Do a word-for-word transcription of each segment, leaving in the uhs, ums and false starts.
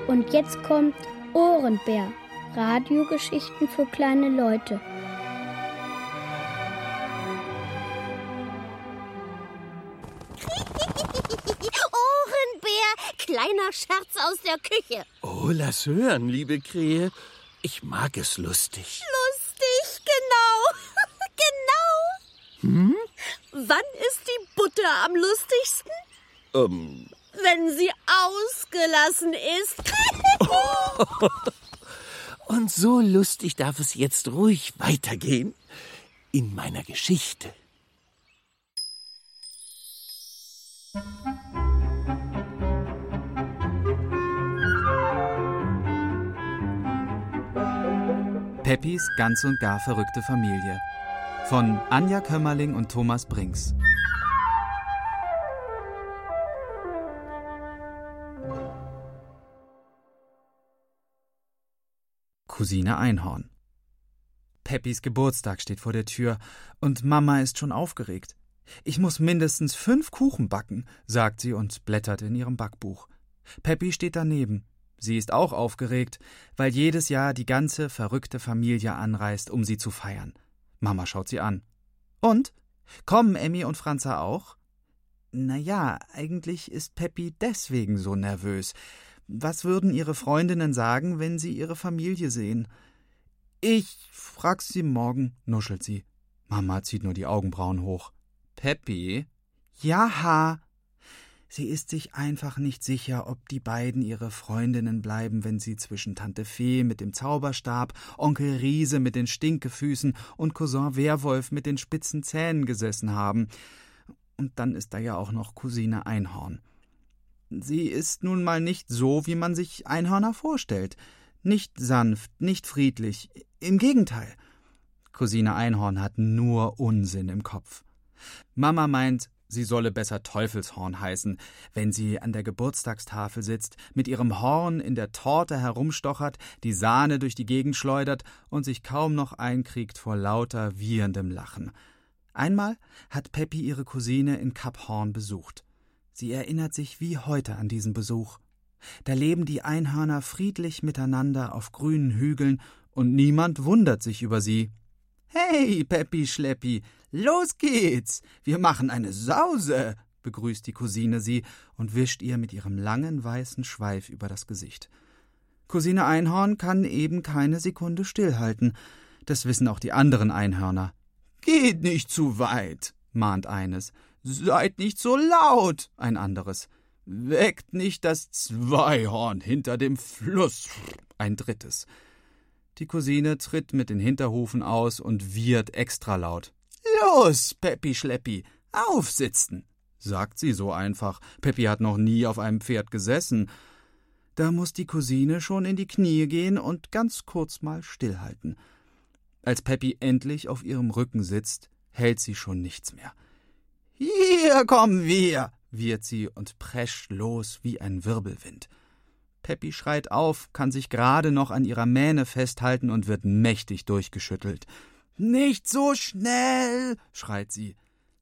Und jetzt kommt Ohrenbär. Radiogeschichten für kleine Leute. Ohrenbär, kleiner Scherz aus der Küche. Oh, lass hören, liebe Krähe. Ich mag es lustig. Lustig, genau. Genau. Hm? Wann ist die Butter am lustigsten? Ähm. Wenn sie ausgelassen ist. Und so lustig darf es jetzt ruhig weitergehen in meiner Geschichte. Peppis ganz und gar verrückte Familie von Anja Kömmerling und Thomas Brinks. Cousine Einhorn. Peppis Geburtstag steht vor der Tür und Mama ist schon aufgeregt. Ich muss mindestens fünf Kuchen backen, sagt sie und blättert in ihrem Backbuch. Peppi steht daneben. Sie ist auch aufgeregt, weil jedes Jahr die ganze verrückte Familie anreist, um sie zu feiern. Mama schaut sie an. Und? Kommen Emmy und Franza auch? Na ja, eigentlich ist Peppi deswegen so nervös. Was würden ihre Freundinnen sagen, wenn sie ihre Familie sehen? Ich frag sie morgen, nuschelt sie. Mama zieht nur die Augenbrauen hoch. Peppi? Ja. Sie ist sich einfach nicht sicher, ob die beiden ihre Freundinnen bleiben, wenn sie zwischen Tante Fee mit dem Zauberstab, Onkel Riese mit den Stinkefüßen und Cousin Werwolf mit den spitzen Zähnen gesessen haben. Und dann ist da ja auch noch Cousine Einhorn. Sie ist nun mal nicht so, wie man sich Einhörner vorstellt. Nicht sanft, nicht friedlich. Im Gegenteil. Cousine Einhorn hat nur Unsinn im Kopf. Mama meint, sie solle besser Teufelshorn heißen, wenn sie an der Geburtstagstafel sitzt, mit ihrem Horn in der Torte herumstochert, die Sahne durch die Gegend schleudert und sich kaum noch einkriegt vor lauter wiehendem Lachen. Einmal hat Peppi ihre Cousine in Kap Horn besucht. Sie erinnert sich wie heute an diesen Besuch. Da leben die Einhörner friedlich miteinander auf grünen Hügeln und niemand wundert sich über sie. »Hey, Peppi Schleppi, los geht's! Wir machen eine Sause!« begrüßt die Cousine sie und wischt ihr mit ihrem langen weißen Schweif über das Gesicht. Cousine Einhorn kann eben keine Sekunde stillhalten. Das wissen auch die anderen Einhörner. »Geht nicht zu weit«, mahnt eines. »Seid nicht so laut«, ein anderes. »Weckt nicht das Zweihorn hinter dem Fluss«, ein drittes. Die Cousine tritt mit den Hinterhufen aus und wiehert extra laut. »Los, Peppi Schleppi, aufsitzen«, sagt sie so einfach. Peppi hat noch nie auf einem Pferd gesessen. Da muss die Cousine schon in die Knie gehen und ganz kurz mal stillhalten. Als Peppi endlich auf ihrem Rücken sitzt, hält sie schon nichts mehr. »Hier kommen wir«, wiehert sie und prescht los wie ein Wirbelwind. Peppi schreit auf, kann sich gerade noch an ihrer Mähne festhalten und wird mächtig durchgeschüttelt. »Nicht so schnell«, schreit sie.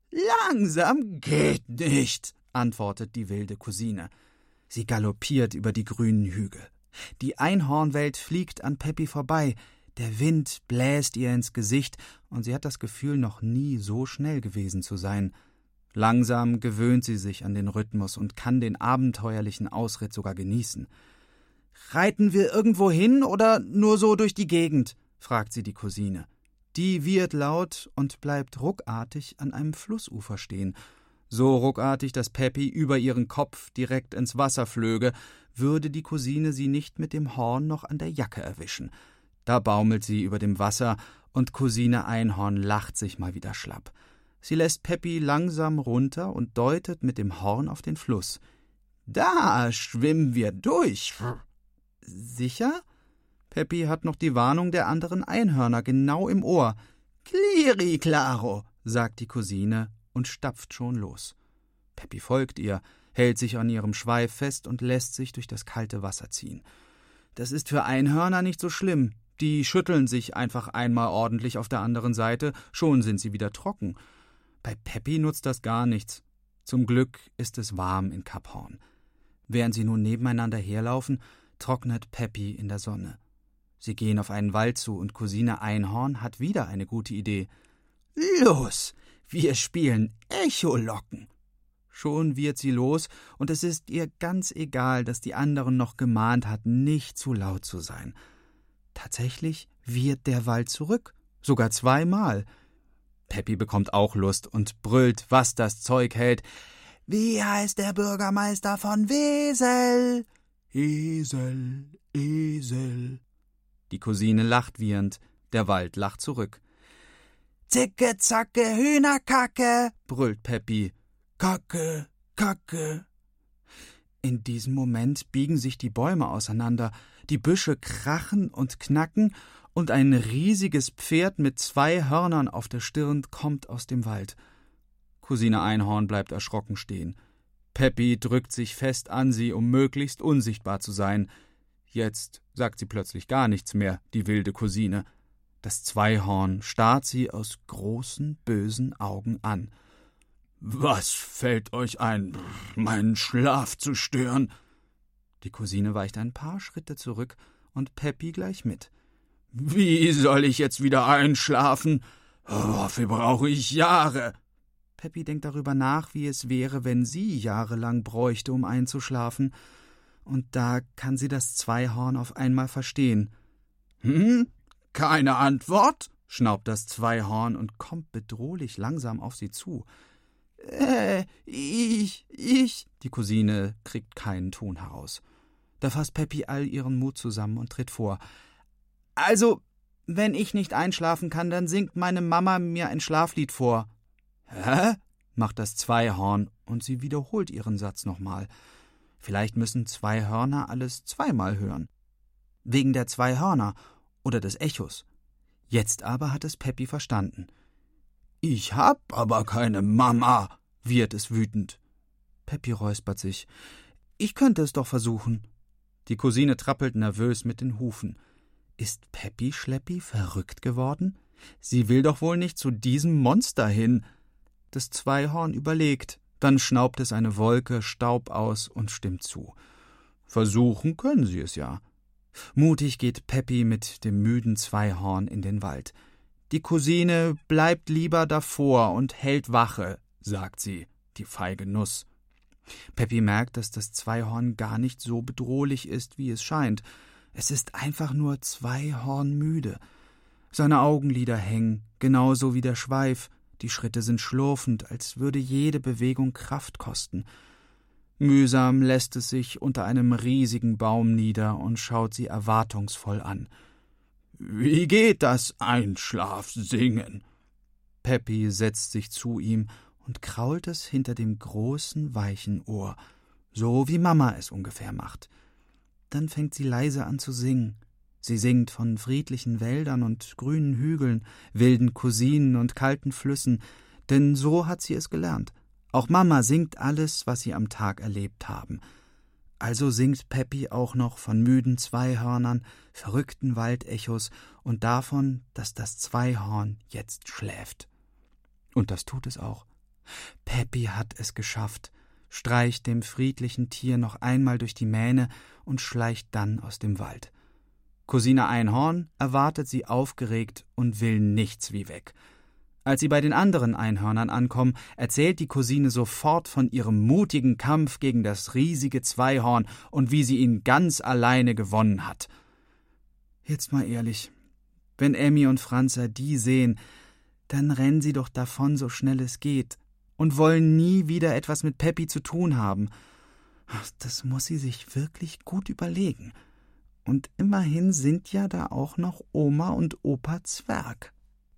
»Langsam geht nicht«, antwortet die wilde Cousine. Sie galoppiert über die grünen Hügel. Die Einhornwelt fliegt an Peppi vorbei. Der Wind bläst ihr ins Gesicht und sie hat das Gefühl, noch nie so schnell gewesen zu sein. Langsam gewöhnt sie sich an den Rhythmus und kann den abenteuerlichen Ausritt sogar genießen. »Reiten wir irgendwo hin oder nur so durch die Gegend?« fragt sie die Cousine. Die wiehert laut und bleibt ruckartig an einem Flussufer stehen. So ruckartig, dass Peppi über ihren Kopf direkt ins Wasser flöge, würde die Cousine sie nicht mit dem Horn noch an der Jacke erwischen. Da baumelt sie über dem Wasser und Cousine Einhorn lacht sich mal wieder schlapp. Sie lässt Peppi langsam runter und deutet mit dem Horn auf den Fluss. »Da schwimmen wir durch.« »Sicher?« Peppi hat noch die Warnung der anderen Einhörner genau im Ohr. »Cliri claro«, sagt die Cousine und stapft schon los. Peppi folgt ihr, hält sich an ihrem Schweif fest und lässt sich durch das kalte Wasser ziehen. Das ist für Einhörner nicht so schlimm. Die schütteln sich einfach einmal ordentlich auf der anderen Seite, schon sind sie wieder trocken. Bei Peppi nutzt das gar nichts. Zum Glück ist es warm in Kap Horn. Während sie nun nebeneinander herlaufen, trocknet Peppy in der Sonne. Sie gehen auf einen Wald zu und Cousine Einhorn hat wieder eine gute Idee. »Los, wir spielen Echolocken!« Schon wird sie los, und es ist ihr ganz egal, dass die anderen noch gemahnt hatten, nicht zu laut zu sein. Tatsächlich wird der Wald zurück, sogar zweimal. Peppy bekommt auch Lust und brüllt, was das Zeug hält. »Wie heißt der Bürgermeister von Wesel?« »Esel, Esel.« Die Cousine lacht wiehernd, der Wald lacht zurück. »Zicke, zacke, Hühnerkacke«, brüllt Peppy. »Kacke, Kacke.« In diesem Moment biegen sich die Bäume auseinander, die Büsche krachen und knacken, und ein riesiges Pferd mit zwei Hörnern auf der Stirn kommt aus dem Wald. Cousine Einhorn bleibt erschrocken stehen. Peppy drückt sich fest an sie, um möglichst unsichtbar zu sein. Jetzt sagt sie plötzlich gar nichts mehr, die wilde Cousine. Das Zweihorn starrt sie aus großen, bösen Augen an. »Was fällt euch ein, meinen Schlaf zu stören?« Die Cousine weicht ein paar Schritte zurück und Peppy gleich mit. »Wie soll ich jetzt wieder einschlafen? Dafür brauche ich Jahre.« Peppy denkt darüber nach, wie es wäre, wenn sie jahrelang bräuchte, um einzuschlafen. Und da kann sie das Zweihorn auf einmal verstehen. »Hm? Keine Antwort?« schnaubt das Zweihorn und kommt bedrohlich langsam auf sie zu. »Äh, ich, ich...« Die Cousine kriegt keinen Ton heraus. Da fasst Peppy all ihren Mut zusammen und tritt vor. »Also, wenn ich nicht einschlafen kann, dann singt meine Mama mir ein Schlaflied vor.« »Hä?« macht das Zweihorn, und sie wiederholt ihren Satz nochmal. Vielleicht müssen zwei Hörner alles zweimal hören. Wegen der zwei Hörner oder des Echos. Jetzt aber hat es Peppy verstanden. »Ich hab aber keine Mama«, wiehert es wütend. Peppy räuspert sich. »Ich könnte es doch versuchen.« Die Cousine trappelt nervös mit den Hufen. Ist Peppy Schleppi verrückt geworden? Sie will doch wohl nicht zu diesem Monster hin. Das Zweihorn überlegt, dann schnaubt es eine Wolke Staub aus und stimmt zu. Versuchen können sie es ja. Mutig geht Peppy mit dem müden Zweihorn in den Wald. Die Cousine bleibt lieber davor und hält Wache, sagt sie, die feige Nuss. Peppy merkt, dass das Zweihorn gar nicht so bedrohlich ist, wie es scheint. Es ist einfach nur zweihornmüde. Seine Augenlider hängen, genauso wie der Schweif. Die Schritte sind schlurfend, als würde jede Bewegung Kraft kosten. Mühsam lässt es sich unter einem riesigen Baum nieder und schaut sie erwartungsvoll an. »Wie geht das Einschlafsingen?« Peppy setzt sich zu ihm und krault es hinter dem großen, weichen Ohr, so wie Mama es ungefähr macht. Dann fängt sie leise an zu singen. Sie singt von friedlichen Wäldern und grünen Hügeln, wilden Cousinen und kalten Flüssen, denn so hat sie es gelernt. Auch Mama singt alles, was sie am Tag erlebt haben. Also singt Peppy auch noch von müden Zweihörnern, verrückten Waldechos und davon, dass das Zweihorn jetzt schläft. Und das tut es auch. Peppy hat es geschafft, streicht dem friedlichen Tier noch einmal durch die Mähne und schleicht dann aus dem Wald. Cousine Einhorn erwartet sie aufgeregt und will nichts wie weg. Als sie bei den anderen Einhörnern ankommen, erzählt die Cousine sofort von ihrem mutigen Kampf gegen das riesige Zweihorn und wie sie ihn ganz alleine gewonnen hat. Jetzt mal ehrlich, wenn Emmy und Franza die sehen, dann rennen sie doch davon, so schnell es geht, und wollen nie wieder etwas mit Peppy zu tun haben. Das muss sie sich wirklich gut überlegen. Und immerhin sind ja da auch noch Oma und Opa Zwerg.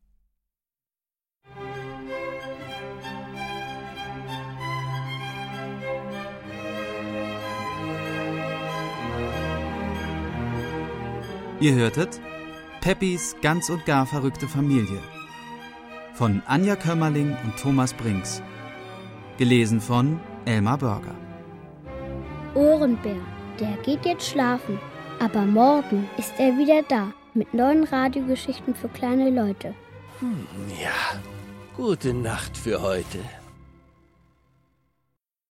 Ihr hörtet Peppys ganz und gar verrückte Familie von Anja Kömmerling und Thomas Brinks. Gelesen von Elmar Börger. Ohrenbär, der geht jetzt schlafen. Aber morgen ist er wieder da mit neuen Radiogeschichten für kleine Leute. Hm, ja, gute Nacht für heute.